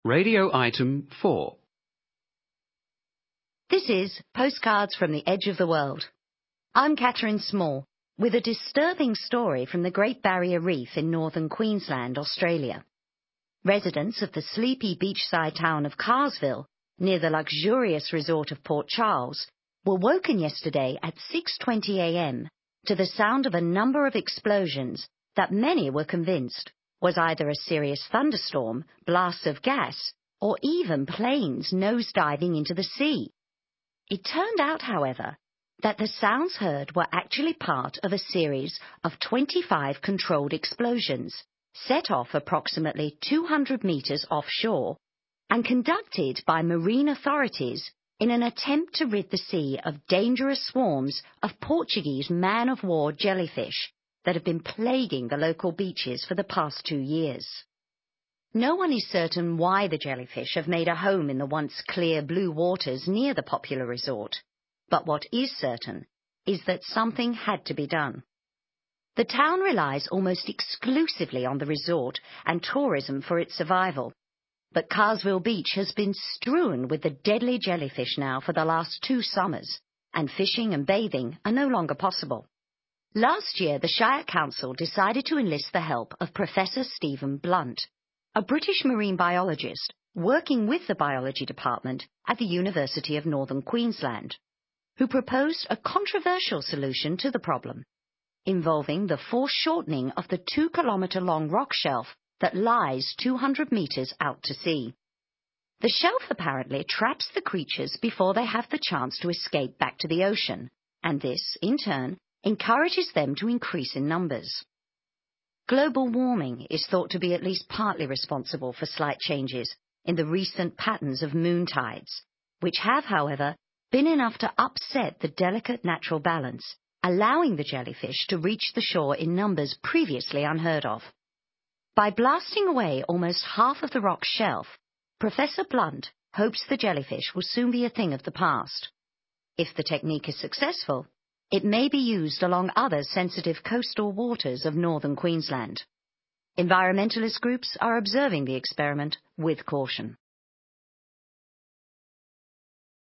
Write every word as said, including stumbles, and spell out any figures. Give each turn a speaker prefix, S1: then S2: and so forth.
S1: Radio item four.
S2: This is Postcards from the Edge of the World. I'm Catherine Small, with a disturbing story from the Great Barrier Reef in northern Queensland, Australia. Residents of the sleepy beachside town of Carsville, near the luxurious resort of Port Charles, were woken yesterday at six twenty a m to the sound of a number of explosions that many were convinced was either a serious thunderstorm, blast of gas, or even planes nosediving into the sea. It turned out, however, that the sounds heard were actually part of a series of twenty-five controlled explosions set off approximately two hundred meters offshore and conducted by marine authorities in an attempt to rid the sea of dangerous swarms of Portuguese man-of-war jellyfish that have been plaguing the local beaches for the past two years. No one is certain why the jellyfish have made a home in the once clear blue waters near the popular resort, but what is certain is that something had to be done. The town relies almost exclusively on the resort and tourism for its survival, but Carsville Beach has been strewn with the deadly jellyfish now for the last two summers, and fishing and bathing are no longer possible. Last year, the Shire Council decided to enlist the help of Professor Stephen Blunt, a British marine biologist working with the biology department at the University of Northern Queensland, who proposed a controversial solution to the problem, involving the foreshortening of the two-kilometre-long rock shelf that lies two hundred metres out to sea. The shelf apparently traps the creatures before they have the chance to escape back to the ocean, and this, in turn, encourages them to increase in numbers. Global warming is thought to be at least partly responsible for slight changes in the recent patterns of moon tides, which have, however, been enough to upset the delicate natural balance, allowing the jellyfish to reach the shore in numbers previously unheard of. By blasting away almost half of the rock shelf, Professor Blunt hopes the jellyfish will soon be a thing of the past. If the technique is successful, it may be used along other sensitive coastal waters of northern Queensland. Environmentalist groups are observing the experiment with caution.